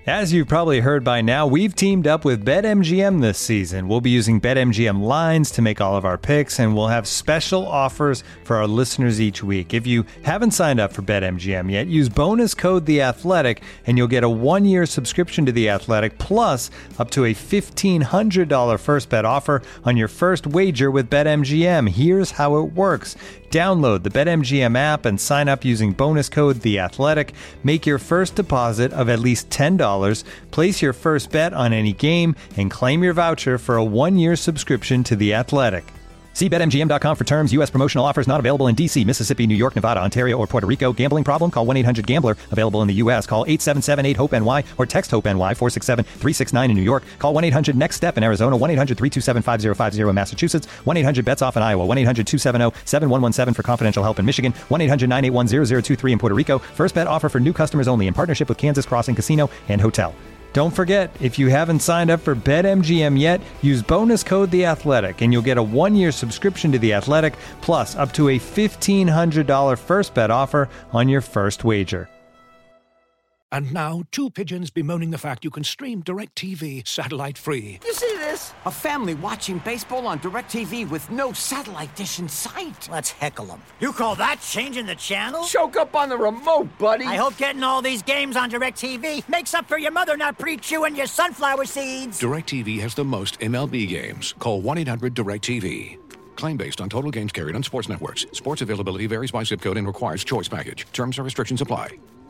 As you've probably heard by now, we've teamed up with BetMGM this season. We'll be using BetMGM lines to make all of our picks, and we'll have special offers for our listeners each week. If you haven't signed up for BetMGM yet, use bonus code The Athletic, and you'll get a 1-year subscription to The Athletic, plus up to a $1,500 first bet offer on your first wager with BetMGM. Here's how it works. Download the BetMGM app and sign up using bonus code The Athletic. Make your first deposit of at least $10. Place your first bet on any game and claim your voucher for a 1-year subscription to The Athletic. See BetMGM.com for terms. U.S. promotional offers not available in D.C., Mississippi, New York, Nevada, Ontario, or Puerto Rico. Gambling problem? Call 1-800-GAMBLER. Available in the U.S. Call 877-8-HOPE-NY or text HOPE-NY 467-369 in New York. Call 1-800-NEXT-STEP in Arizona. 1-800-327-5050 in Massachusetts. 1-800-BETS-OFF in Iowa. 1-800-270-7117 for confidential help in Michigan. 1-800-981-0023 in Puerto Rico. First bet offer for new customers only in partnership with Kansas Crossing Casino and Hotel. Don't forget, if you haven't signed up for BetMGM yet, use bonus code The Athletic, and you'll get a 1-year subscription to The Athletic, plus up to a $1,500 first bet offer on your first wager. And now, two pigeons bemoaning the fact you can stream DirecTV satellite-free. You see this? A family watching baseball on DirecTV with no satellite dish in sight. Let's heckle them. You call that changing the channel? Choke up on the remote, buddy. I hope getting all these games on DirecTV makes up for your mother not pre-chewing your sunflower seeds. DirecTV has the most MLB games. Call 1-800-DirecTV. Claim based on total games carried on sports networks. Sports availability varies by zip code and requires choice package. Terms and restrictions apply.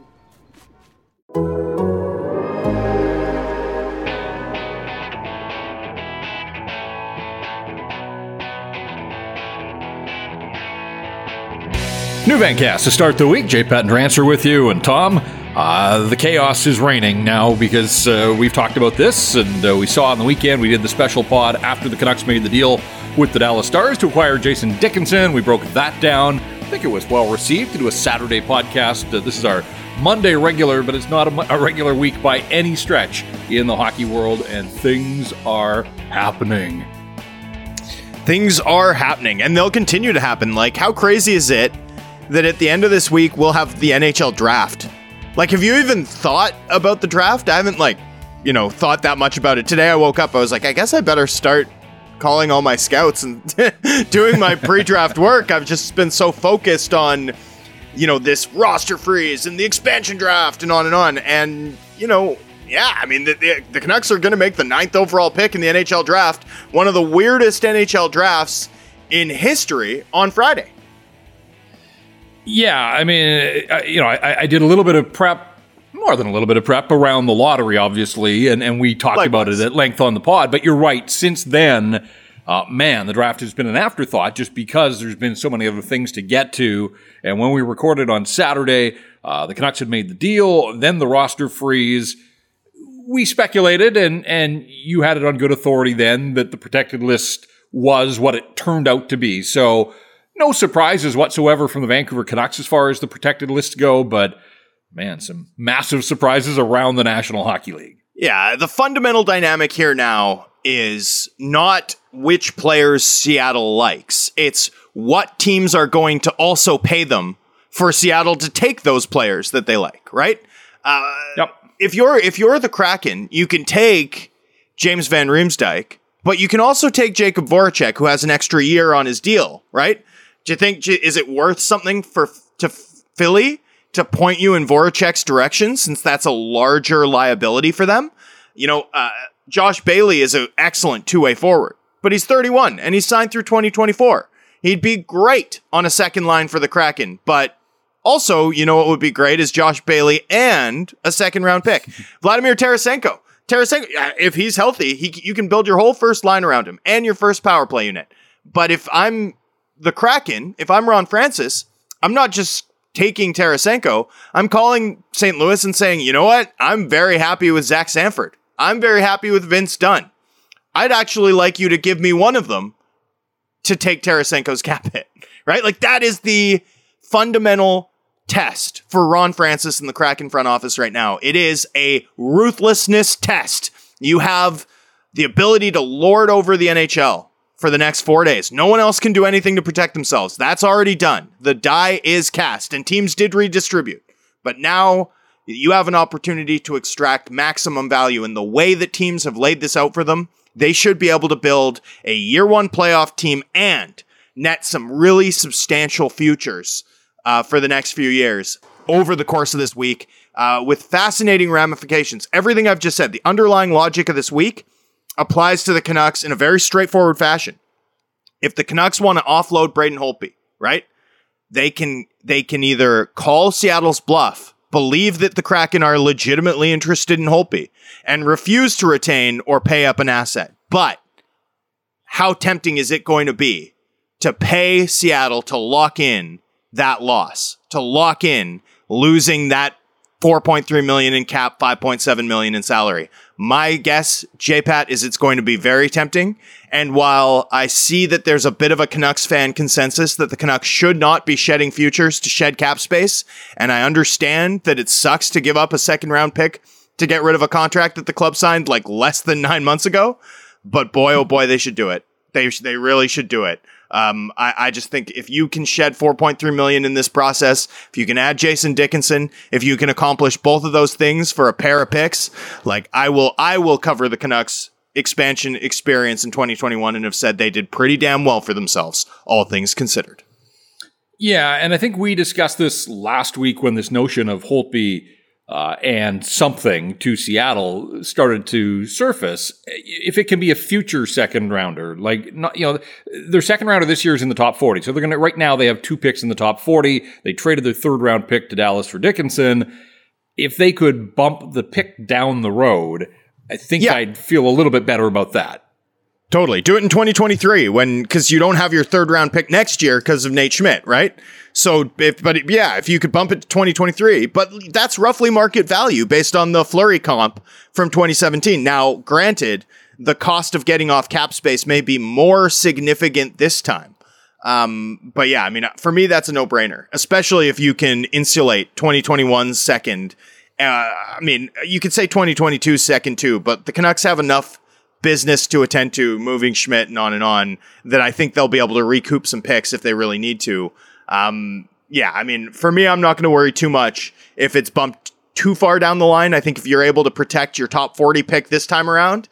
New Vancast to start the week. Jay Petendrancer with you, and Tom. The chaos is reigning now because we've talked about this, and we saw on the weekend we did the special pod after the Canucks made the deal with the Dallas Stars to acquire Jason Dickinson. We broke that down. I think it was well received to do a Saturday podcast. This is our Monday regular, but it's not a regular week by any stretch in the hockey world, and things are happening. Things are happening, and they'll continue to happen. Like, how crazy is it that at the end of this week, we'll have the NHL draft? Like, have you even thought about the draft? I haven't, thought that much about it. Today I woke up, I was like, I guess I better start calling all my scouts and doing my pre-draft work. I've just been so focused on, this roster freeze and the expansion draft and on and on. And, the Canucks are going to make the 9th overall pick in the NHL draft, one of the weirdest NHL drafts in history, on Friday. Yeah, I mean, I did a little bit of prep, more than a little bit of prep around the lottery, obviously, and we talked about it at length on the pod. But you're right. Since then, the draft has been an afterthought just because there's been so many other things to get to. And when we recorded on Saturday, the Canucks had made the deal, then the roster freeze. We speculated, and you had it on good authority then, that the protected list was what it turned out to be. So no surprises whatsoever from the Vancouver Canucks as far as the protected lists go, but man, some massive surprises around the National Hockey League. Yeah, the fundamental dynamic here now is not which players Seattle likes. It's what teams are going to also pay them for Seattle to take those players that they like, right? Yep. If you're the Kraken, you can take James Van Riemsdyk, but you can also take Jacob Voracek, who has an extra year on his deal, right? Do you think, is it worth something to Philly to point you in Voracek's direction, since that's a larger liability for them? Josh Bailey is an excellent two-way forward, but he's 31 and he's signed through 2024. He'd be great on a second line for the Kraken, but also, what would be great is Josh Bailey and a second-round pick. Vladimir Tarasenko. If he's healthy, you can build your whole first line around him and your first power play unit. But if I'm the Kraken, if I'm Ron Francis, I'm not just taking Tarasenko. I'm calling St. Louis and saying, you know what? I'm very happy with Zach Sanford. I'm very happy with Vince Dunn. I'd actually like you to give me one of them to take Tarasenko's cap hit, right? Like, that is the fundamental test for Ron Francis and the Kraken front office right now. It is a ruthlessness test. You have the ability to lord over the NHL for the next 4 days. No one else can do anything to protect themselves. That's already done. The die is cast, and teams did redistribute. But now You have an opportunity to extract maximum value, and the way that teams have laid this out for them, they should be able to build a year one playoff team and net some really substantial futures for the next few years over the course of this week with fascinating ramifications. Everything I've just said, the underlying logic of this week applies to the Canucks in a very straightforward fashion. If the Canucks want to offload Braden Holtby, right, they can either call Seattle's bluff, believe that the Kraken are legitimately interested in Holtby, and refuse to retain or pay up an asset. But how tempting is it going to be to pay Seattle to lock in that loss, to lock in losing that $4.3 million in cap, $5.7 million in salary? My guess, J-Pat, is it's going to be very tempting. And while I see that there's a bit of a Canucks fan consensus that the Canucks should not be shedding futures to shed cap space, and I understand that it sucks to give up a second round pick to get rid of a contract that the club signed like less than 9 months ago, but boy, oh boy, they should do it. They really should do it. I just think if you can shed $4.3 million in this process, if you can add Jason Dickinson, if you can accomplish both of those things for a pair of picks, like I will cover the Canucks expansion experience in 2021 and have said they did pretty damn well for themselves, all things considered. Yeah, and I think we discussed this last week when this notion of Holtby and something to Seattle started to surface. If it can be a future second rounder, like, not, their second rounder this year is in the top 40. So they're going to, right now they have 2 picks in the top 40. They traded their third round pick to Dallas for Dickinson. If they could bump the pick down the road, I think I'd feel a little bit better about that. Totally. Do it in 2023 because you don't have your third round pick next year because of Nate Schmidt, right? So, if you could bump it to 2023, but that's roughly market value based on the Fleury comp from 2017. Now, granted, the cost of getting off cap space may be more significant this time. But yeah, I mean, for me, that's a no-brainer, especially if you can insulate 2021's second. I mean, you could say 2022's second too, but the Canucks have enough business to attend to moving Schmidt and on that I think they'll be able to recoup some picks if they really need to. I mean, for me, I'm not going to worry too much if it's bumped too far down the line. I think if you're able to protect your top 40 pick this time around,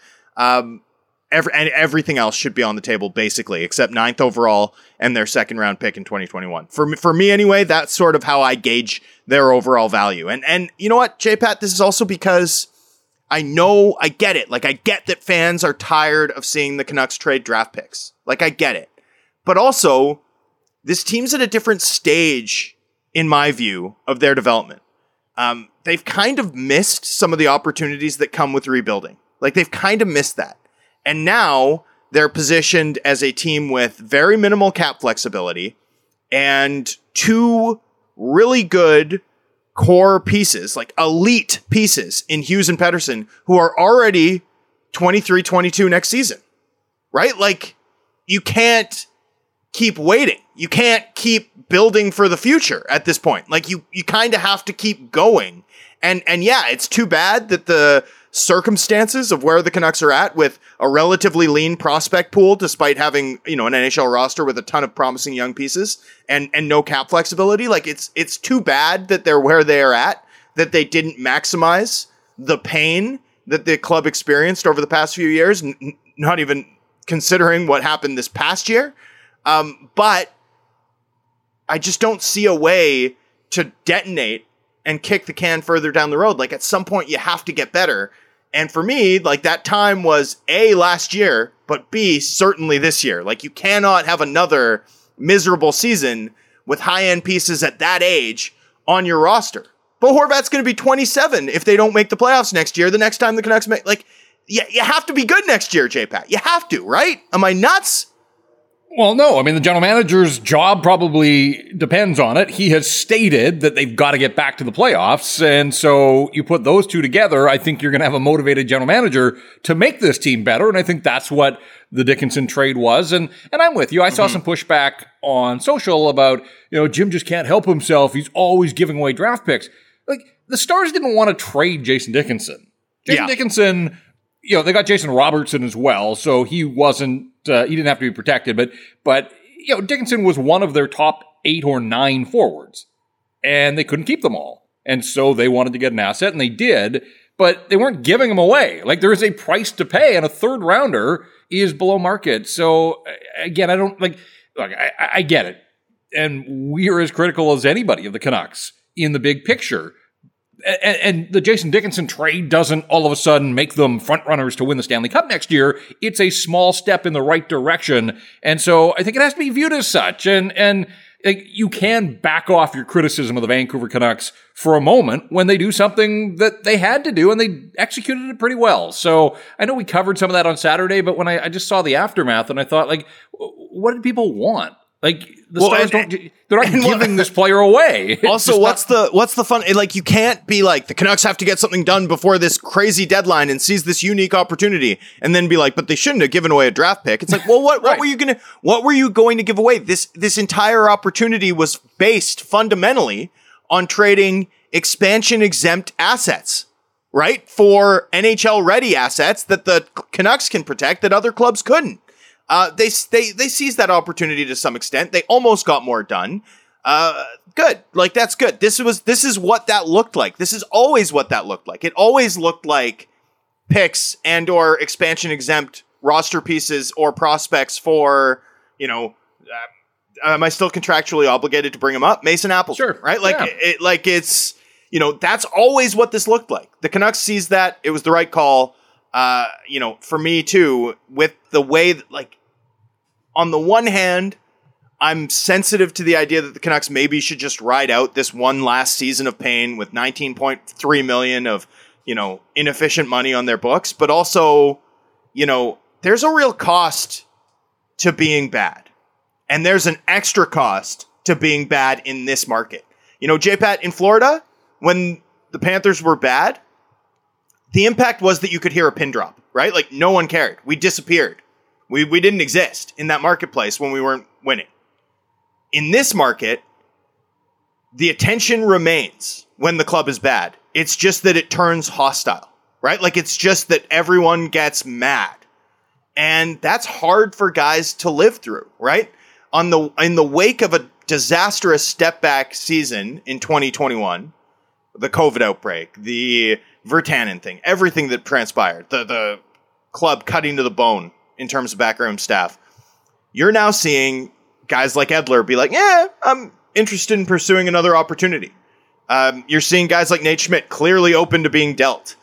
everything else should be on the table basically, except 9th overall and their second round pick in 2021. For me anyway, that's sort of how I gauge their overall value. And you know what, J-Pat, this is also because I get it. Like, I get that fans are tired of seeing the Canucks trade draft picks. Like, I get it. But also, this team's at a different stage, in my view, of their development. They've kind of missed some of the opportunities that come with rebuilding. Like, they've kind of missed that. And now they're positioned as a team with very minimal cap flexibility and 2 really good core pieces, like elite pieces in Hughes and Pettersson, who are already 23-22 next season, right? Like, you can't keep waiting. You can't keep building for the future at this point. Like, you kind of have to keep going. And yeah, it's too bad that the circumstances of where the Canucks are at with a relatively lean prospect pool, despite having, an NHL roster with a ton of promising young pieces and no cap flexibility. Like, it's too bad that they're where they are at, that they didn't maximize the pain that the club experienced over the past few years, not even considering what happened this past year. But I just don't see a way to detonate and kick the can further down the road. Like, at some point you have to get better. And for me, like, that time was A, last year, but B, certainly this year. Like, you cannot have another miserable season with high-end pieces at that age on your roster. But Horvat's going to be 27 if they don't make the playoffs next year. The next time the Canucks make, like, you have to be good next year, J-Pat. You have to, right? Am I nuts? Well, no. I mean, the general manager's job probably depends on it. He has stated that they've got to get back to the playoffs. And so you put those two together, I think you're going to have a motivated general manager to make this team better. And I think that's what the Dickinson trade was. And I'm with you. I saw some pushback on social about, Jim just can't help himself. He's always giving away draft picks. Like, the Stars didn't want to trade Jason Dickinson. Dickinson, they got Jason Robertson as well. So he wasn't, he didn't have to be protected, but Dickinson was one of their top 8 or 9 forwards, and they couldn't keep them all. And so they wanted to get an asset, and they did, but they weren't giving them away. Like, there is a price to pay, and a third rounder is below market. So, again, I don't, like, look, I get it. And we're as critical as anybody of the Canucks in the big picture. And the Jason Dickinson trade doesn't all of a sudden make them front runners to win the Stanley Cup next year. It's a small step in the right direction. And so I think it has to be viewed as such. And like, you can back off your criticism of the Vancouver Canucks for a moment when they do something that they had to do, and they executed it pretty well. So I know we covered some of that on Saturday, but when I just saw the aftermath, and I thought, like, what did people want? Like, the Stars they're not giving this player away. Also, what's the fun? Like, you can't be like, the Canucks have to get something done before this crazy deadline and seize this unique opportunity, and then be like, but they shouldn't have given away a draft pick. It's like, well, what Right. were you going to give away? This entire opportunity was based fundamentally on trading expansion exempt assets, right? For NHL ready assets that the Canucks can protect that other clubs couldn't. They seized that opportunity to some extent. They almost got more done. Good. Like, that's good. This is what that looked like. This is always what that looked like. It always looked like picks and or expansion exempt roster pieces or prospects for, am I still contractually obligated to bring him up? Mason Appleton, Sure. right? Like, Yeah. It's, that's always what this looked like. The Canucks seized that. It was the right call. For me too, with the way that, like, on the one hand, I'm sensitive to the idea that the Canucks maybe should just ride out this one last season of pain with $19.3 million of, inefficient money on their books. But also, there's a real cost to being bad. And there's an extra cost to being bad in this market. J-Pat, in Florida, when the Panthers were bad, the impact was that you could hear a pin drop, right? Like, no one cared. We disappeared. We didn't exist in that marketplace when we weren't winning. In this market, the attention remains when the club is bad. It's just that it turns hostile, right? Like, it's just that everyone gets mad. And that's hard for guys to live through, right? In the wake of a disastrous step back season in 2021, the COVID outbreak, the Virtanen thing, everything that transpired, the club cutting to the bone in terms of backroom staff, you're now seeing guys like Edler be like, yeah, I'm interested in pursuing another opportunity. You're seeing guys like Nate Schmidt clearly open to being dealt.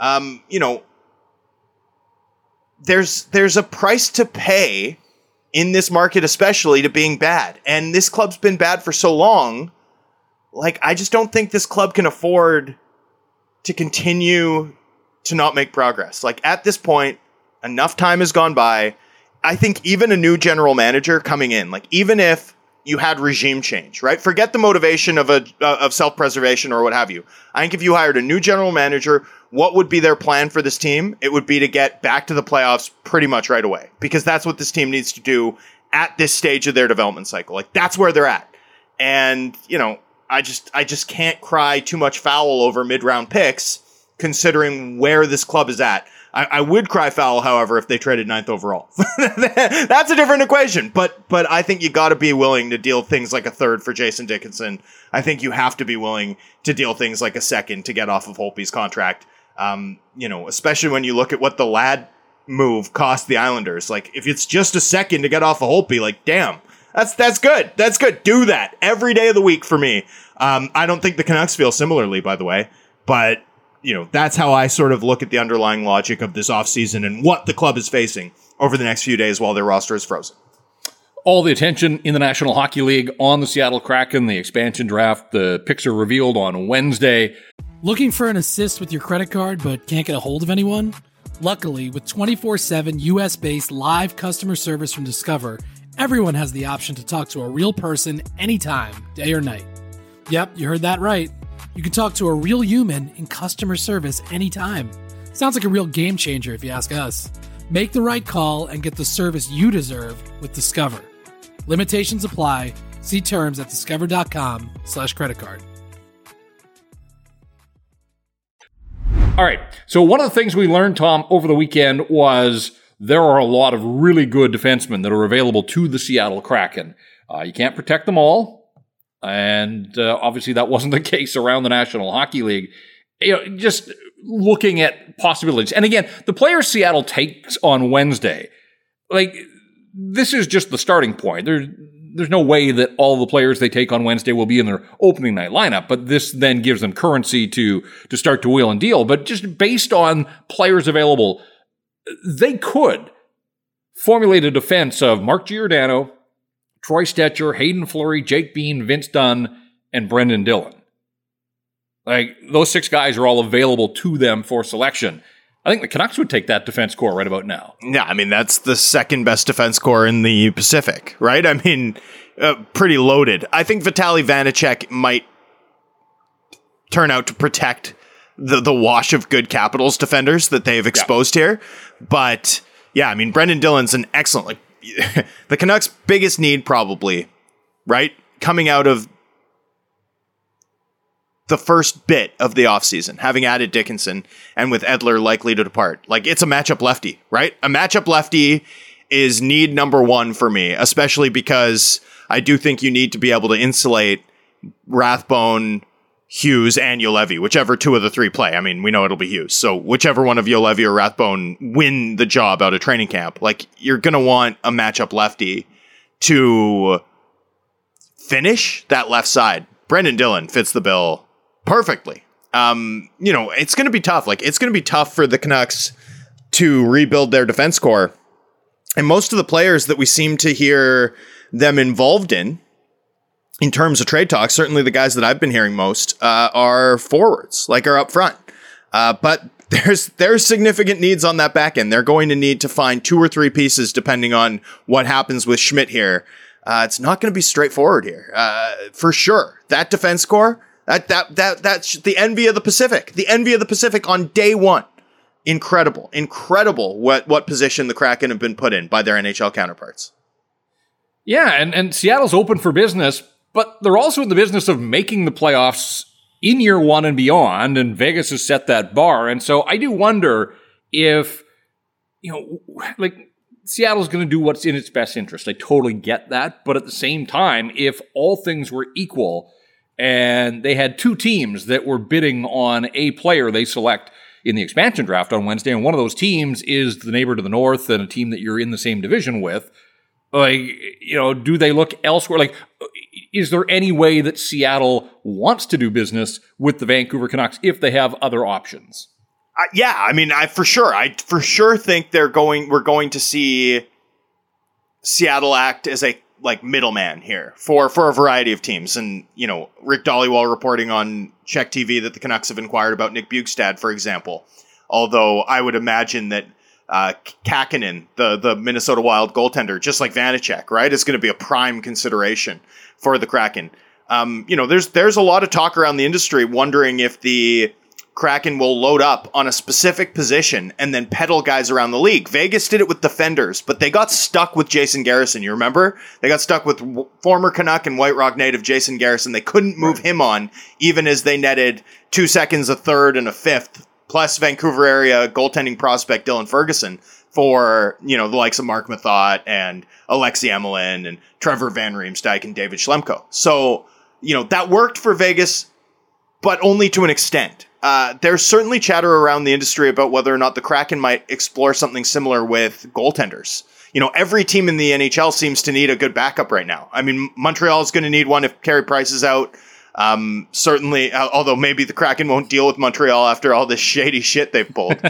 There's a price to pay in this market, especially to being bad. And this club's been bad for so long. Like, I just don't think this club can afford to continue to not make progress. Like, at this point, enough time has gone by. I think even a new general manager coming in, like, even if you had regime change, right? Forget the motivation of self-preservation or what have you. I think if you hired a new general manager, what would be their plan for this team? It would be to get back to the playoffs pretty much right away, because that's what this team needs to do at this stage of their development cycle. Like, that's where they're at. And, I just can't cry too much foul over mid-round picks, considering where this club is at. I would cry foul, however, if they traded 9th overall. That's a different equation. But I think you got to be willing to deal things like a third for Jason Dickinson. I think you have to be willing to deal things like a second to get off of Holtby's contract. Especially when you look at what the Ladd move cost the Islanders. Like, if it's just a second to get off of Holtby, like, damn. That's good. That's good. Do that every day of the week for me. I don't think the Canucks feel similarly, by the way, but that's how I sort of look at the underlying logic of this offseason and what the club is facing over the next few days while their roster is frozen. All the attention in the National Hockey League on the Seattle Kraken, the expansion draft. The picks are revealed on Wednesday. Looking for an assist with your credit card but can't get a hold of anyone? Luckily, with 24/7 US-based live customer service from Discover, everyone has the option to talk to a real person anytime, day or night. Yep, you heard that right. You can talk to a real human in customer service anytime. Sounds like a real game changer if you ask us. Make the right call and get the service you deserve with Discover. Limitations apply. See terms at discover.com/creditcard. All right. So one of the things we learned, Tom, over the weekend was there are a lot of really good defensemen that are available to the Seattle Kraken. You can't protect them all. And obviously that wasn't the case around the National Hockey League. Just looking at possibilities. And again, the players Seattle takes on Wednesday, this is just the starting point. There's no way that all the players they take on Wednesday will be in their opening night lineup, but this then gives them currency to start to wheel and deal. But just based on players available, they could formulate a defense of Mark Giordano, Troy Stecher, Hayden Fleury, Jake Bean, Vince Dunn, and Brendan Dillon. Those 6 guys are all available to them for selection. I think the Canucks would take that defense core right about now. Yeah, I mean, that's the second best defense core in the Pacific, right? I mean, pretty loaded. I think Vitaly Vanacek might turn out to protect the wash of good Capitals defenders that they've exposed here. But, yeah, I mean, Brendan Dillon's an excellent... the Canucks' biggest need probably, right? Coming out of the first bit of the offseason, having added Dickinson and with Edler likely to depart. It's a matchup lefty, right? A matchup lefty is need number one for me, especially because I do think you need to be able to insulate Rathbone, Hughes, and Juolevi, whichever 2 of the 3 play. I mean, we know it'll be Hughes. So whichever one of Juolevi or Rathbone win the job out of training camp, you're going to want a matchup lefty to finish that left side. Brendan Dillon fits the bill perfectly. It's going to be tough. It's going to be tough for the Canucks to rebuild their defense core. And most of the players that we seem to hear them involved in terms of trade talks, certainly the guys that I've been hearing most, are forwards, are up front. But there's significant needs on that back end. They're going to need to find 2 or 3 pieces depending on what happens with Schmidt here. It's not going to be straightforward here, for sure. That defense core, that's the envy of the Pacific. The envy of the Pacific on day one. Incredible what position the Kraken have been put in by their NHL counterparts. Yeah, and Seattle's open for business, but they're also in the business of making the playoffs in year 1 and beyond, and Vegas has set that bar. And so I do wonder if, Seattle's going to do what's in its best interest. I totally get that. But at the same time, if all things were equal and they had 2 teams that were bidding on a player they select in the expansion draft on Wednesday, and one of those teams is the neighbor to the north and a team that you're in the same division with, do they look elsewhere? Is there any way that Seattle wants to do business with the Vancouver Canucks if they have other options? Yeah, I mean, I for sure think we're going to see Seattle act as a middleman here for a variety of teams. And, Rick Dhaliwal reporting on Czech TV that the Canucks have inquired about Nick Bjugstad, for example. Although I would imagine that Kakinen, the Minnesota Wild goaltender, just like Vanacek, right, is going to be a prime consideration for the Kraken. There's a lot of talk around the industry wondering if the Kraken will load up on a specific position and then peddle guys around the league. Vegas did it with defenders, but they got stuck with Jason Garrison. You remember? They got stuck with former Canuck and White Rock native Jason Garrison. They couldn't move him on, even as they netted 2 seconds, a third, and a fifth, plus Vancouver area goaltending prospect Dylan Ferguson for, the likes of Mark Mathot and Alexei Emelin and Trevor Van Riemsdyk and David Schlemko. So, that worked for Vegas, but only to an extent. There's certainly chatter around the industry about whether or not the Kraken might explore something similar with goaltenders. Every team in the NHL seems to need a good backup right now. I mean, Montreal is going to need one if Carey Price is out. Certainly, although maybe the Kraken won't deal with Montreal after all this shady shit they've pulled.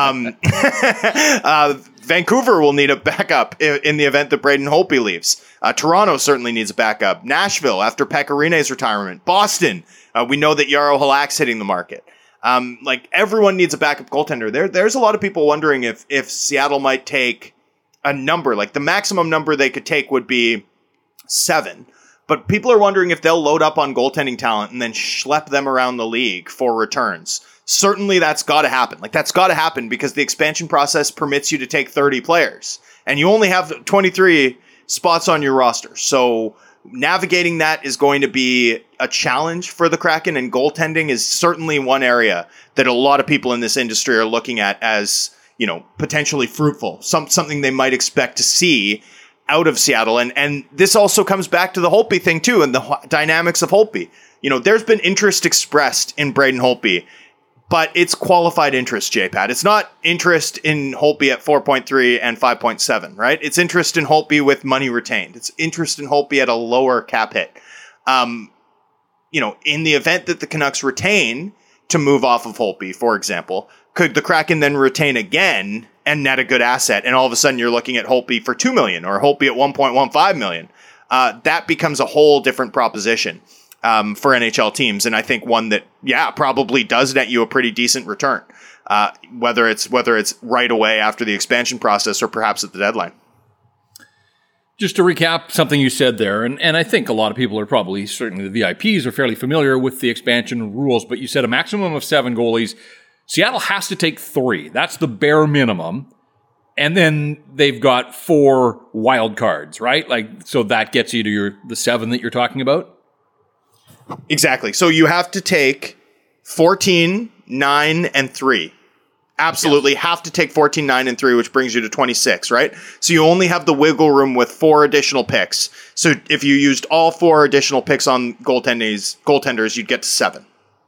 Vancouver will need a backup in the event that Braden Holtby leaves. Toronto certainly needs a backup. Nashville after Pekka Rinne's retirement. Boston, we know that Jaro Halak's hitting the market. Everyone needs a backup goaltender. There's a lot of people wondering if Seattle might take a number. The maximum number they could take would be 7. But people are wondering if they'll load up on goaltending talent and then schlep them around the league for returns. Certainly that's got to happen. That's got to happen because the expansion process permits you to take 30 players. And you only have 23 spots on your roster. So navigating that is going to be a challenge for the Kraken, and goaltending is certainly one area that a lot of people in this industry are looking at as, potentially fruitful. Something they might expect to see out of Seattle. And this also comes back to the Holtby thing too, and the dynamics of Holtby. There's been interest expressed in Braden Holtby, but it's qualified interest, JPAT. It's not interest in Holtby at 4.3 and 5.7, right? It's interest in Holtby with money retained. It's interest in Holtby at a lower cap hit. In the event that the Canucks retain to move off of Holtby, for example, could the Kraken then retain again and net a good asset? And all of a sudden you're looking at Holtby for $2 million or Holtby at $1.15 million. That becomes a whole different proposition for NHL teams. And I think one that, probably does net you a pretty decent return, whether it's right away after the expansion process or perhaps at the deadline. Just to recap something you said there, and I think a lot of people are probably, certainly the VIPs, are fairly familiar with the expansion rules, but you said a maximum of 7 goalies. Seattle has to take 3. That's the bare minimum. And then they've got 4 wild cards, right? So that gets you to the 7 that you're talking about? Exactly. So you have to take 14, 9, and 3. Absolutely have to take 14, 9, and 3, which brings you to 26, right? So you only have the wiggle room with 4 additional picks. So if you used all 4 additional picks on goaltenders, you'd get to 7.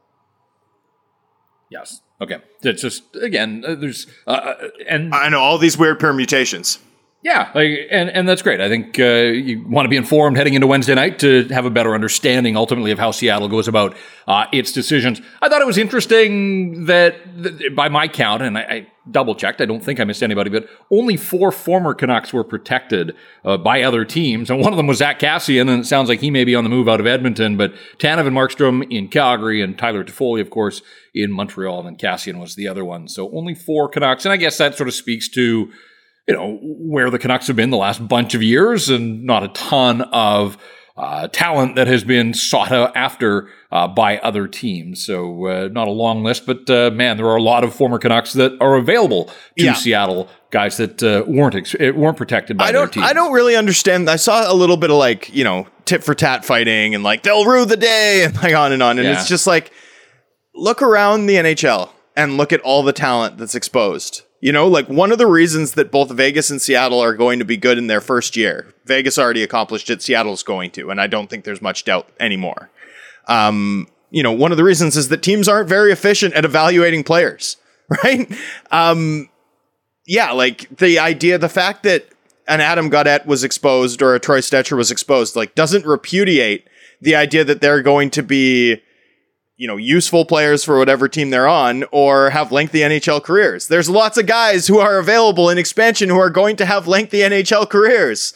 Yes. Okay. It's just, again, there's... and I know, all these weird permutations. Yeah, and that's great. I think you want to be informed heading into Wednesday night to have a better understanding, ultimately, of how Seattle goes about its decisions. I thought it was interesting that by my count, and I double-checked, I don't think I missed anybody, but only 4 former Canucks were protected by other teams, and one of them was Zach Kassian, and it sounds like he may be on the move out of Edmonton, but Tanev and Markstrom in Calgary, and Tyler Toffoli, of course, in Montreal, and Kassian was the other one. So only 4 Canucks, and I guess that sort of speaks to where the Canucks have been the last bunch of years, and not a ton of talent that has been sought after by other teams. So not a long list, but man, there are a lot of former Canucks that are available to Seattle, guys that weren't protected by their teams. I don't really understand. I saw a little bit of tit for tat fighting and they'll rue the day and on and on. And it's just look around the NHL and look at all the talent that's exposed. One of the reasons that both Vegas and Seattle are going to be good in their first year, Vegas already accomplished it, Seattle's going to, and I don't think there's much doubt anymore. One of the reasons is that teams aren't very efficient at evaluating players, right? The fact that an Adam Gaudette was exposed or a Troy Stecher was exposed, doesn't repudiate the idea that they're going to be useful players for whatever team they're on or have lengthy NHL careers. There's lots of guys who are available in expansion who are going to have lengthy NHL careers.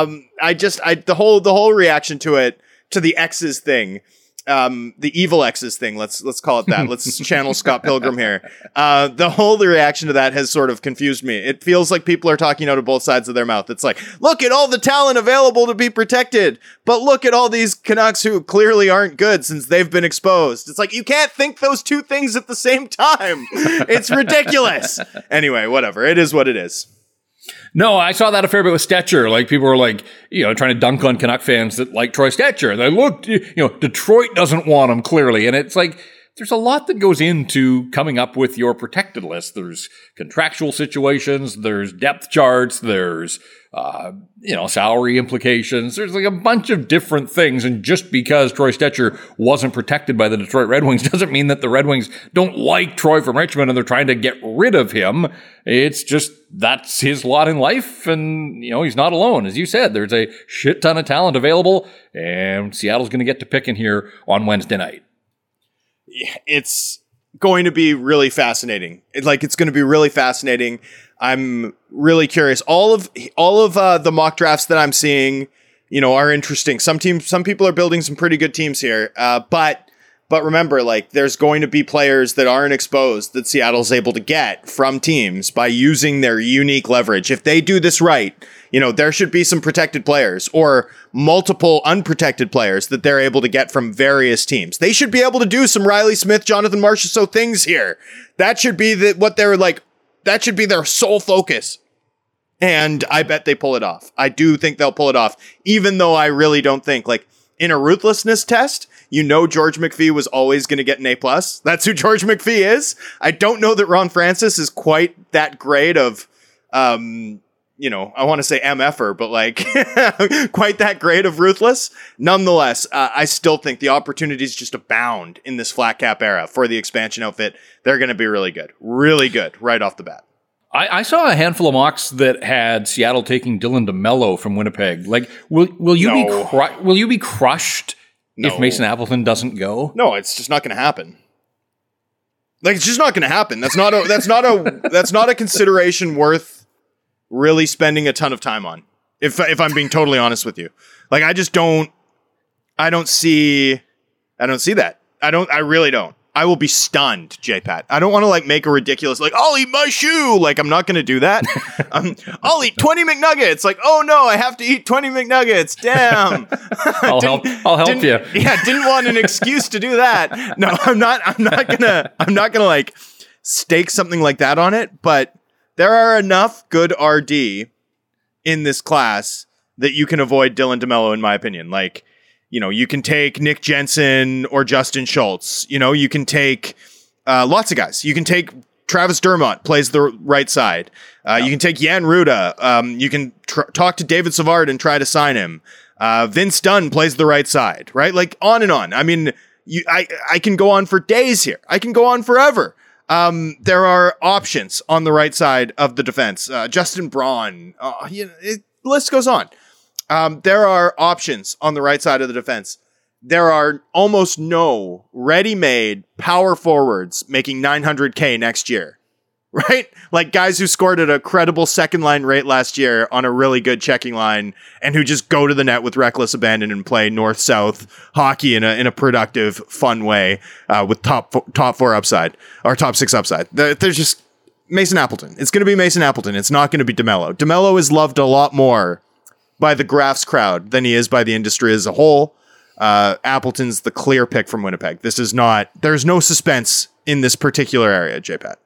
The whole reaction to it, to the X's thing, the evil X's thing, let's call it that. Let's channel Scott Pilgrim here. The whole reaction to that has sort of confused me. It feels like people are talking out of both sides of their mouth. It's look at all the talent available to be protected, but look at all these Canucks who clearly aren't good since they've been exposed. It's you can't think those two things at the same time. It's ridiculous. Anyway, whatever. It is what it is. No, I saw that a fair bit with Stecher. People were trying to dunk on Canuck fans that like Troy Stecher. They looked, Detroit doesn't want him clearly. And it's there's a lot that goes into coming up with your protected list. There's contractual situations, there's depth charts, there's, salary implications. There's a bunch of different things. And just because Troy Stecher wasn't protected by the Detroit Red Wings doesn't mean that the Red Wings don't like Troy from Richmond and they're trying to get rid of him. It's just, that's his lot in life. And, he's not alone. As you said, there's a shit ton of talent available, and Seattle's going to get to picking here on Wednesday night. It's going to be really fascinating. It's going to be really fascinating. I'm really curious. All of the mock drafts that I'm seeing, are interesting. Some people are building some pretty good teams here. But remember, there's going to be players that aren't exposed that Seattle's able to get from teams by using their unique leverage. If they do this right, there should be some protected players or multiple unprotected players that they're able to get from various teams. They should be able to do some Riley Smith, Jonathan Marchessault things here. That should be that should be their sole focus. And I bet they pull it off. I do think they'll pull it off, even though I really don't think, in a ruthlessness test, George McPhee was always going to get an A+. That's who George McPhee is. I don't know that Ron Francis is quite that great of, I want to say MFer, but like quite that great of ruthless. Nonetheless, I still think the opportunities just abound in this flat cap era for the expansion outfit. They're going to be really good right off the bat. I saw a handful of mocks that had Seattle taking Dylan DeMello from Winnipeg. Like, will you be crushed if Mason Appleton doesn't go? No, it's just not going to happen. Like, it's just not going to happen. That's not a consideration worth really spending a ton of time on. If I'm being totally honest with you, like, I don't see that. I really don't. I will be stunned, JPat. I don't want to like make a ridiculous, like, I'll eat my shoe. Like, I'm not going to do that. I'll eat 20 McNuggets. Like, oh no, I have to eat 20 McNuggets. Damn. I'll help you. Yeah. Didn't want an excuse to do that. No, I'm not gonna like stake something like that on it, but there are enough good RD in this class that you can avoid Dylan DeMello, in my opinion. Like, you can take Nick Jensen or Justin Schultz. You can take lots of guys. You can take Travis Dermott, plays the right side. You can take Jan Ruda. You can talk to David Savard and try to sign him. Vince Dunn plays the right side, right? Like, on and on. I mean, I can go on for days here. I can go on forever. There are options on the right side of the defense. Justin Braun. The list goes on. There are options on the right side of the defense. There are almost no ready-made power forwards making $900K next year, right? Like guys who scored at a credible second line rate last year on a really good checking line and who just go to the net with reckless abandon and play north-south hockey in a productive, fun way with top 4 upside or top 6 upside. There's just Mason Appleton. It's going to be Mason Appleton. It's not going to be DeMello. DeMello is loved a lot more by the Graphs crowd than he is by the industry as a whole. Appleton's the clear pick from Winnipeg. There's no suspense in this particular area, JPat.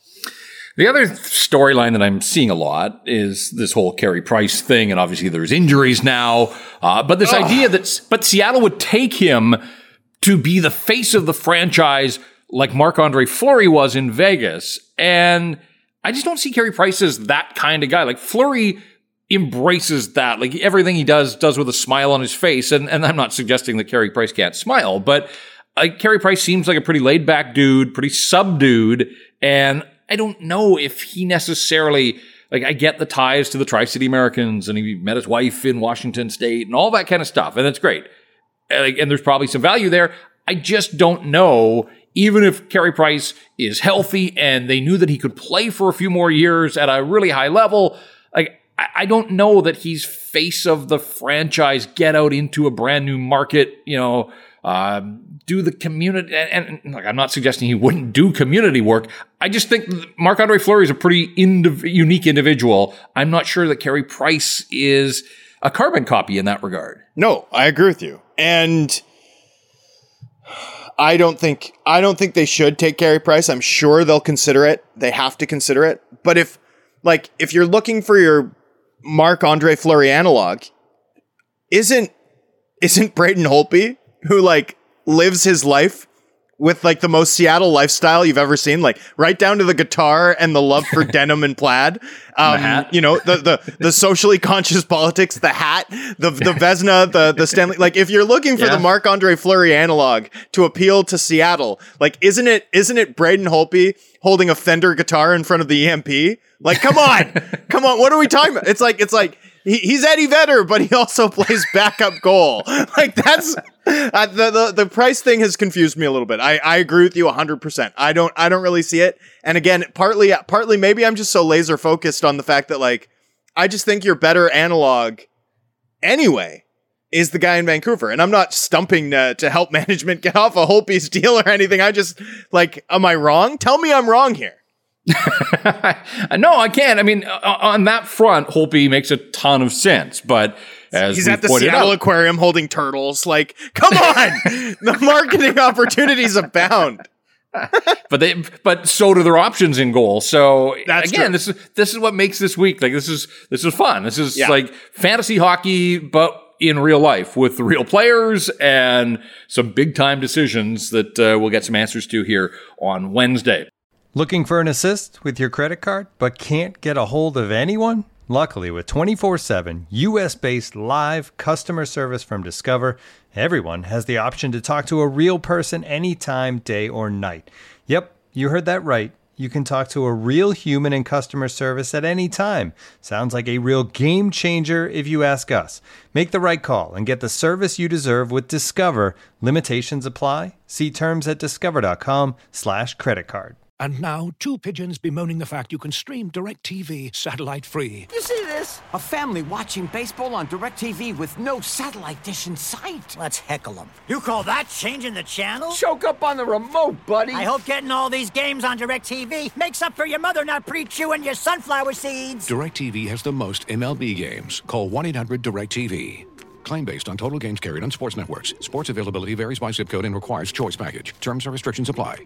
The other storyline that I'm seeing a lot is this whole Carey Price thing, and obviously there's injuries now. But this idea that Seattle would take him to be the face of the franchise like Marc-Andre Fleury was in Vegas. And I just don't see Carey Price as that kind of guy. Like, Fleury embraces that. Like, everything he does with a smile on his face. And I'm not suggesting that Carey Price can't smile, but Carey Price seems like a pretty laid back dude, pretty subdued. And I don't know if he necessarily, like, I get the ties to the Tri-City Americans and he met his wife in Washington State and all that kind of stuff. And that's great. And there's probably some value there. I just don't know, even if Carey Price is healthy and they knew that he could play for a few more years at a really high level, like, I don't know that he's face of the franchise, get out into a brand new market, do the community. And like, I'm not suggesting he wouldn't do community work. I just think Marc-Andre Fleury is a pretty unique individual. I'm not sure that Carey Price is a carbon copy in that regard. No, I agree with you. And I don't think they should take Carey Price. I'm sure they'll consider it. They have to consider it. But if you're looking for your Marc-Andre Fleury analog, isn't Braden Holtby, who like lives his life with like the most Seattle lifestyle you've ever seen, like right down to the guitar and the love for denim and plaid, the hat. The socially conscious politics, the hat, the Vezina, the Stanley. Like, if you're looking for the Marc-Andre Fleury analog to appeal to Seattle, like, isn't it Braden Holtby holding a Fender guitar in front of the EMP? Like, come on. What are we talking about? It's like he's Eddie Vedder, but he also plays backup goal. Like, that's the Price thing has confused me a little bit. I agree with you 100%. I don't really see it. And again, partly maybe I'm just so laser focused on the fact that, like, I just think your better analog anyway is the guy in Vancouver. And I'm not stumping to help management get off a Holtby's deal or anything. I just, like, am I wrong? Tell me I'm wrong here. No, I can't. I mean, on that front, Holtby makes a ton of sense, but as he's at the Seattle Aquarium holding turtles. Like, come on, the marketing opportunities abound. But so do their options in goal. So that's again, true. this is what makes this week like this is fun. This is like fantasy hockey, but in real life with real players and some big time decisions that we'll get some answers to here on Wednesday. Looking for an assist with your credit card, but can't get a hold of anyone? Luckily, with 24/7 US-based live customer service from Discover, everyone has the option to talk to a real person anytime, day or night. Yep, you heard that right. You can talk to a real human in customer service at any time. Sounds like a real game changer if you ask us. Make the right call and get the service you deserve with Discover. Limitations apply. See terms at discover.com/creditcard. And now, two pigeons bemoaning the fact you can stream DirecTV satellite-free. You see this? A family watching baseball on DirecTV with no satellite dish in sight. Let's heckle them. You call that changing the channel? Choke up on the remote, buddy. I hope getting all these games on DirecTV makes up for your mother not pre-chewing your sunflower seeds. DirecTV has the most MLB games. Call 1-800-DirecTV. Claim based on total games carried on sports networks. Sports availability varies by zip code and requires choice package. Terms and restrictions apply.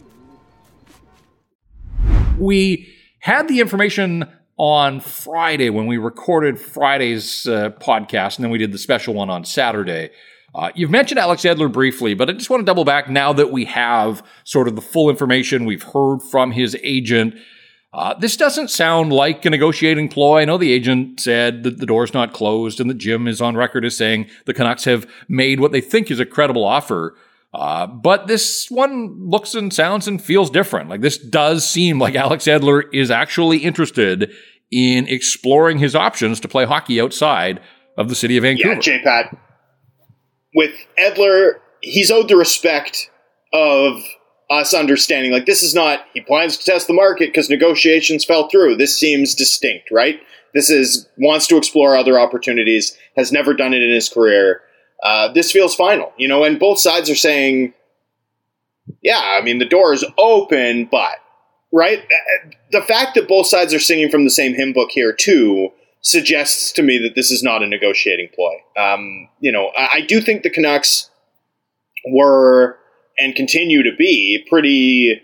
We had the information on Friday when we recorded Friday's podcast, and then we did the special one on Saturday. You've mentioned Alex Edler briefly, but I just want to double back now that we have sort of the full information. We've heard from his agent. This doesn't sound like a negotiating ploy. I know the agent said that the door's not closed, and that Jim is on record as saying the Canucks have made what they think is a credible offer. But this one looks and sounds and feels different. Like, this does seem like Alex Edler is actually interested in exploring his options to play hockey outside of the city of Vancouver. Yeah, J-Pat. With Edler, he's owed the respect of us understanding, like, this is not, he plans to test the market because negotiations fell through. This seems distinct, right? This is, wants to explore other opportunities, has never done it in his career. This feels final, and both sides are saying, yeah, I mean, the door is open, but, right? The fact that both sides are singing from the same hymn book here, too, suggests to me that this is not a negotiating ploy. I do think the Canucks were, and continue to be, pretty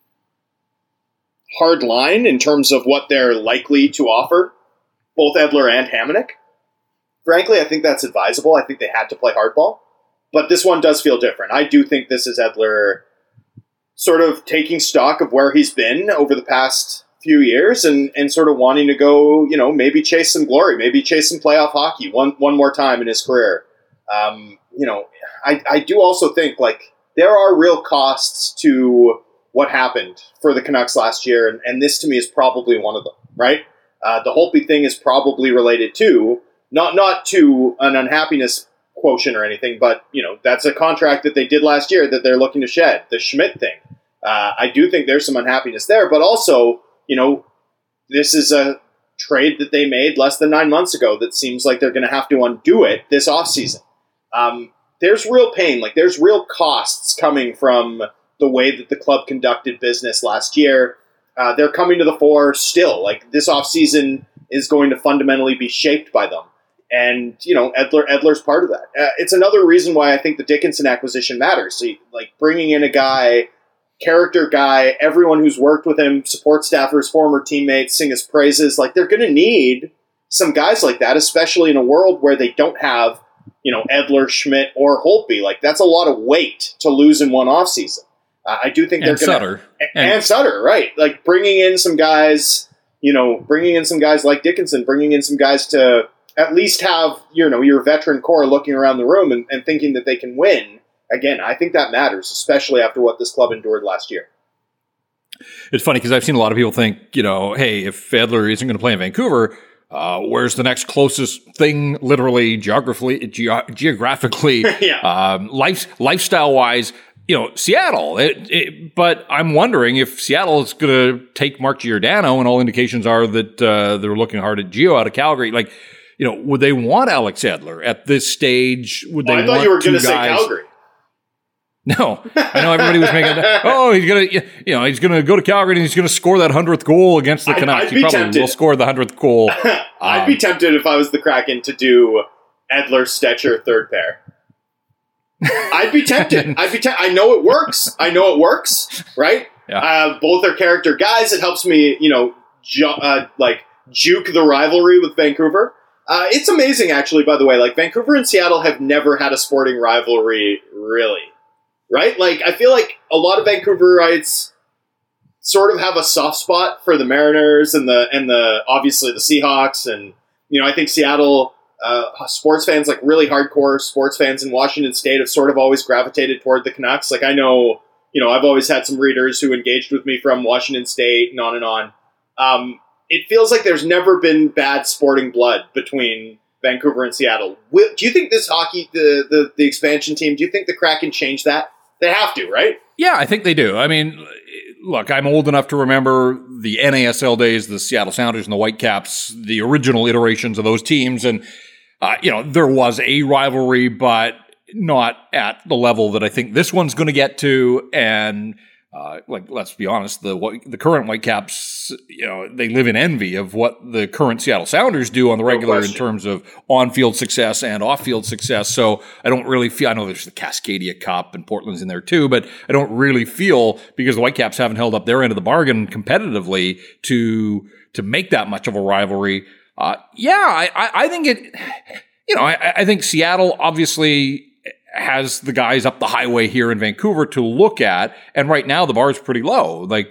hard line in terms of what they're likely to offer, both Edler and Hamonic. Frankly, I think that's advisable. I think they had to play hardball. But this one does feel different. I do think this is Edler sort of taking stock of where he's been over the past few years and sort of wanting to go, maybe chase some glory, maybe chase some playoff hockey one more time in his career. I do also think, like, there are real costs to what happened for the Canucks last year, and this to me is probably one of them, right? The Holtby thing is probably related to Not to an unhappiness quotient or anything, but, that's a contract that they did last year that they're looking to shed, the Schmidt thing. I do think there's some unhappiness there, but also, this is a trade that they made less than 9 months ago that seems like they're going to have to undo it this offseason. There's real pain, like there's real costs coming from the way that the club conducted business last year. They're coming to the fore still, like this offseason is going to fundamentally be shaped by them. And, Edler's part of that. It's another reason why I think the Dickinson acquisition matters. See, like, bringing in a guy, character guy, everyone who's worked with him, support staffers, former teammates, sing his praises. Like, they're going to need some guys like that, especially in a world where they don't have, Edler, Schmidt, or Holtby. Like, that's a lot of weight to lose in one offseason. I do think they're going to... And Sutter, right. Like, bringing in some guys like Dickinson, bringing in some guys to at least have, your veteran core looking around the room and thinking that they can win. Again, I think that matters, especially after what this club endured last year. It's funny because I've seen a lot of people think, hey, if Edler isn't going to play in Vancouver, where's the next closest thing, literally, geographically, lifestyle-wise, Seattle. But I'm wondering if Seattle is going to take Mark Giordano, and all indications are that they're looking hard at Gio out of Calgary. Like, would they want Alex Edler at this stage? Would they? I thought you were going to say Calgary. No, I know everybody was making that. Oh, he's gonna go to Calgary and he's gonna score that 100th goal against the Canucks. He probably will score the 100th goal. I'd be tempted if I was the Kraken to do Edler, Stetcher, third pair. I'd be tempted. I know it works. Right? Yeah. Both are character guys. It helps me, juke the rivalry with Vancouver. It's amazing, actually, by the way. Like, Vancouver and Seattle have never had a sporting rivalry, really. Right? Like, I feel like a lot of Vancouverites sort of have a soft spot for the Mariners and the obviously the Seahawks and I think Seattle sports fans, like really hardcore sports fans in Washington State, have sort of always gravitated toward the Canucks. Like I know, I've always had some readers who engaged with me from Washington State and on and on. It feels like there's never been bad sporting blood between Vancouver and Seattle. Do you think this hockey, the expansion team, do you think the Kraken changed that? They have to, right? Yeah, I think they do. I mean, look, I'm old enough to remember the NASL days, the Seattle Sounders and the Whitecaps, the original iterations of those teams. And, there was a rivalry, but not at the level that I think this one's going to get to. And, let's be honest, the current Whitecaps, they live in envy of what the current Seattle Sounders do on the regular in terms of on-field success and off-field success. So I don't really feel, I know there's the Cascadia Cup and Portland's in there too, but I don't really feel, because the Whitecaps haven't held up their end of the bargain competitively to make that much of a rivalry. I think it, I think Seattle obviously has the guys up the highway here in Vancouver to look at. And right now the bar is pretty low. Like,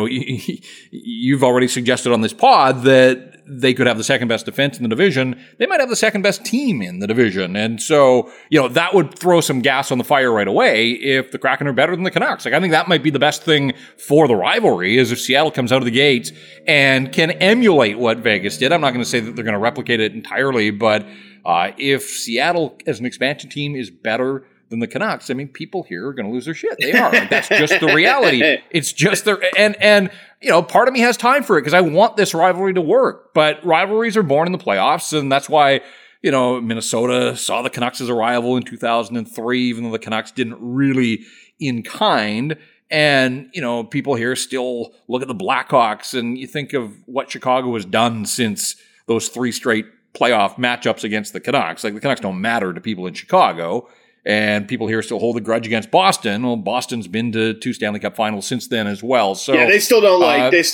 you've already suggested on this pod that they could have the second best defense in the division. They might have the second best team in the division. And so, that would throw some gas on the fire right away if the Kraken are better than the Canucks. Like, I think that might be the best thing for the rivalry, is if Seattle comes out of the gates and can emulate what Vegas did. I'm not going to say that they're going to replicate it entirely, but if Seattle as an expansion team is better than the Canucks, I mean, people here are going to lose their shit. They are. Like, that's just the reality. It's just their, and part of me has time for it because I want this rivalry to work, but rivalries are born in the playoffs. And that's why, Minnesota saw the Canucks as a rival in 2003, even though the Canucks didn't really in kind. And, people here still look at the Blackhawks and you think of what Chicago has done since those 3 straight playoff matchups against the Canucks. Like, the Canucks don't matter to people in Chicago, and people here still hold a grudge against Boston. Well, Boston's been to 2 Stanley Cup finals since then as well. So yeah, they still don't like the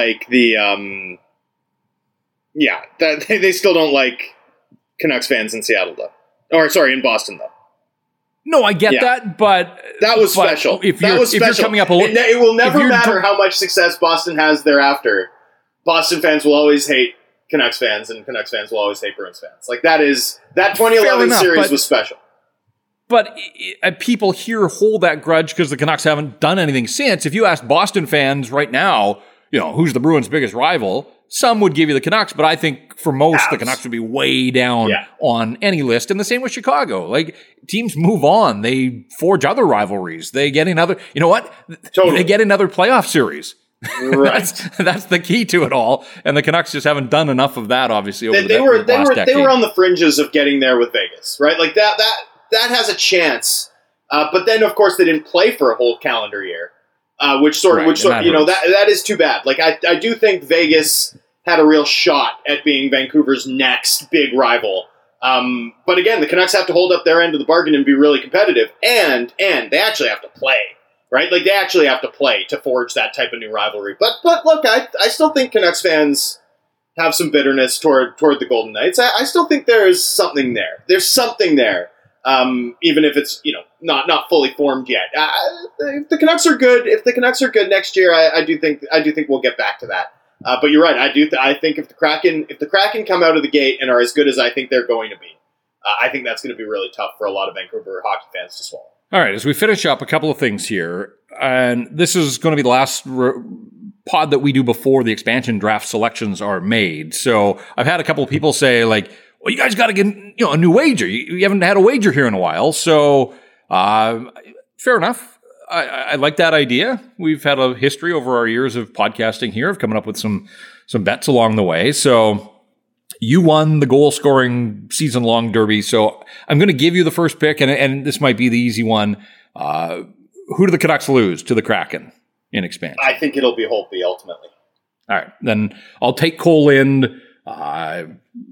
they still don't like Canucks fans in Seattle though. Or sorry, in Boston though. No, I get that, but that was special. If you're coming up it will never matter how much success Boston has thereafter. Boston fans will always hate Canucks fans, and Canucks fans will always hate Bruins fans. Like, that 2011 series was special. But people here hold that grudge because the Canucks haven't done anything since. If you ask Boston fans right now, who's the Bruins' biggest rival, some would give you the Canucks, but I think for most, the Canucks would be way down on any list. And the same with Chicago. Like, teams move on. They forge other rivalries. They get another, They get another playoff series. Right. that's the key to it all, and the Canucks just haven't done enough of that. Obviously, over they were on the fringes of getting there with Vegas, right? Like that has a chance, but then of course they didn't play for a whole calendar year, which that is too bad. Like I do think Vegas had a real shot at being Vancouver's next big rival, but again, the Canucks have to hold up their end of the bargain and be really competitive, and they actually have to play. Right? Like, they actually have to play to forge that type of new rivalry. But look, I still think Canucks fans have some bitterness toward the Golden Knights. I still think there's something there. There's something there, even if it's, not fully formed yet. If the Canucks are good, next year, I do think we'll get back to that. But you're right. I think if the Kraken come out of the gate and are as good as I think they're going to be, I think that's going to be really tough for a lot of Vancouver hockey fans to swallow. All right, as we finish up, a couple of things here, and this is going to be the last pod that we do before the expansion draft selections are made. So I've had a couple of people say, like, well, you guys got to get a new wager. You haven't had a wager here in a while. So fair enough. I like that idea. We've had a history over our years of podcasting here of coming up with some bets along the way. So you won the goal-scoring season-long derby, so I'm going to give you the first pick, and this might be the easy one. Who do the Canucks lose to the Kraken in expansion? I think it'll be Holtby, ultimately. All right, then I'll take Cole Lind. I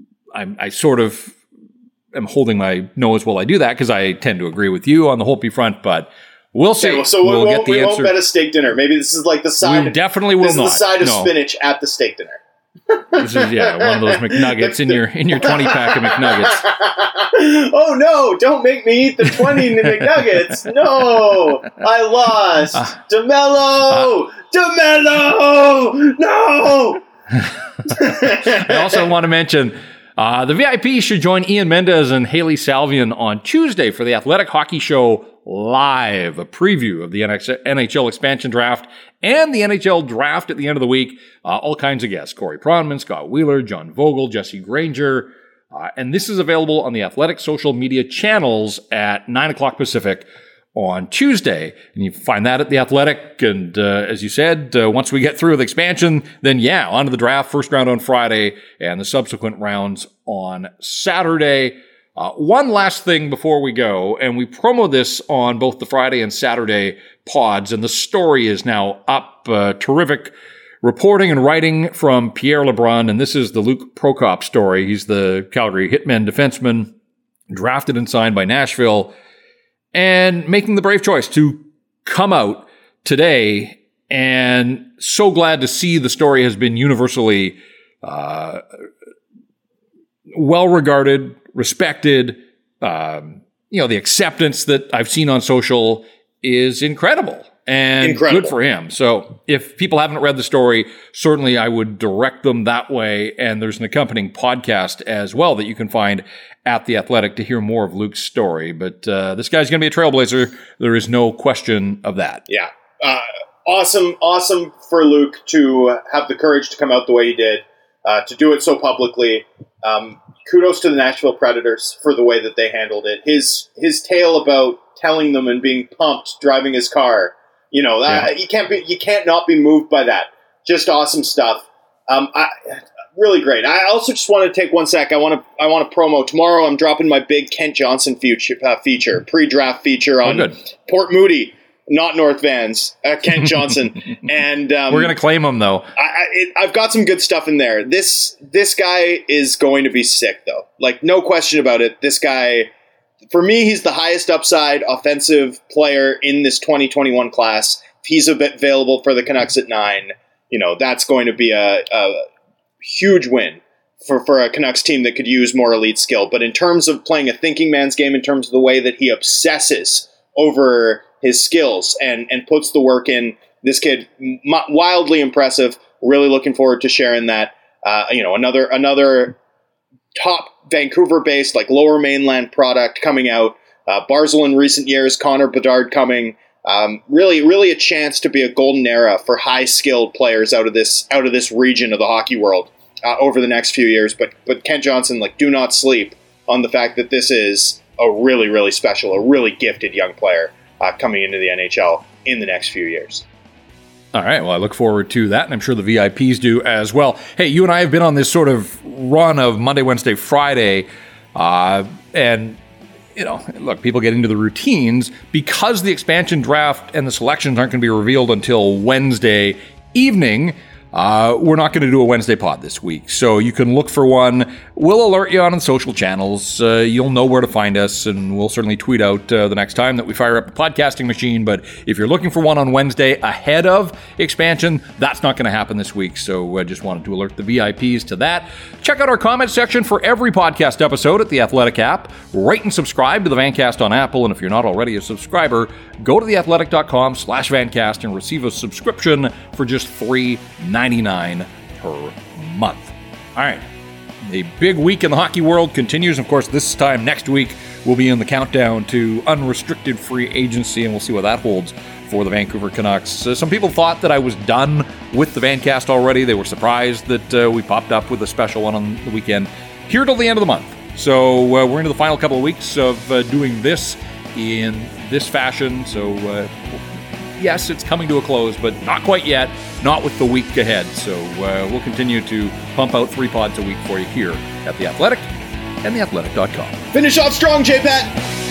sort of am holding my nose while I do that because I tend to agree with you on the Holtby front, but we'll see. Okay, so we won't bet a steak dinner. Maybe this is like the side. We definitely will not. This is the side of spinach at the steak dinner. This is one of those McNuggets in your 20-pack of McNuggets. Oh no! Don't make me eat the 20 McNuggets. No, I lost. DeMello, no. I also want to mention The VIP should join Ian Mendez and Haley Salvian on Tuesday for the Athletic Hockey Show Live, a preview of the NHL expansion draft and the NHL draft at the end of the week. All kinds of guests: Corey Pronman, Scott Wheeler, John Vogel, Jesse Granger. And this is available on the Athletic social media channels at 9 o'clock Pacific on Tuesday. And you find that at The Athletic. And as you said, once we get through the expansion, then on to the draft. First round on Friday and the subsequent rounds on Saturday. One last thing before we go, and we promo this on both the Friday and Saturday pods, and the story is now up. Terrific reporting and writing from Pierre Lebrun, and this is the Luke Prokop story. He's the Calgary Hitmen defenseman, drafted and signed by Nashville, and making the brave choice to come out today. And so glad to see the story has been universally well-regarded, respected. The acceptance that I've seen on social is incredible. And good for him. So if people haven't read the story, certainly I would direct them that way. And there's an accompanying podcast as well that you can find at The Athletic to hear more of Luke's story. But this guy's going to be a trailblazer. There is no question of that. Yeah. Awesome for Luke to have the courage to come out the way he did, to do it so publicly. Kudos to the Nashville Predators for the way that they handled it. His tale about telling them and being pumped driving his car. You can't not be moved by that. Just awesome stuff. Really great. I also just want to take 1 sec. I want to promo tomorrow. I'm dropping my big Kent Johnson feature, pre-draft feature on Port Moody, not North Vans. Kent Johnson, and we're gonna claim him though. I've got some good stuff in there. This guy is going to be sick though. Like no question about it. This guy. For me, he's the highest upside offensive player in this 2021 class. If he's available for the Canucks at 9, that's going to be a huge win for a Canucks team that could use more elite skill. But in terms of playing a thinking man's game, in terms of the way that he obsesses over his skills and puts the work in, this kid, wildly impressive. Really looking forward to sharing that. Another top Vancouver-based, like Lower Mainland product coming out. Barzal in recent years, Connor Bedard coming. Really a chance to be a golden era for high-skilled players out of this region of the hockey world over the next few years. But Kent Johnson, do not sleep on the fact that this is a really, really special, a really gifted young player coming into the NHL in the next few years. All right. Well, I look forward to that, and I'm sure the VIPs do as well. Hey, you and I have been on this sort of run of Monday, Wednesday, Friday, and look, people get into the routines because the expansion draft and the selections aren't going to be revealed until Wednesday evening. We're not going to do a Wednesday pod this week, so you can look for one. We'll alert you on social channels. You'll know where to find us, and we'll certainly tweet out the next time that we fire up the podcasting machine. But if you're looking for one on Wednesday ahead of expansion, that's not going to happen this week, so I just wanted to alert the VIPs to that. Check out our comment section for every podcast episode at the Athletic app. Rate and subscribe to the Vancast on Apple, and if you're not already a subscriber, go to theathletic.com/Vancast and receive a subscription for just $3.99 per month. All right. A big week in the hockey world continues. Of course, this time next week, we'll be in the countdown to unrestricted free agency, and we'll see what that holds for the Vancouver Canucks. Some people thought that I was done with the Vancast already. They were surprised that we popped up with a special one on the weekend. Here till the end of the month. So we're into the final couple of weeks of doing this in this fashion. So yes, it's coming to a close, but not quite yet, not with the week ahead. So we'll continue to pump out 3 pods a week for you here at The Athletic and theathletic.com. Finish off strong, J-Pat!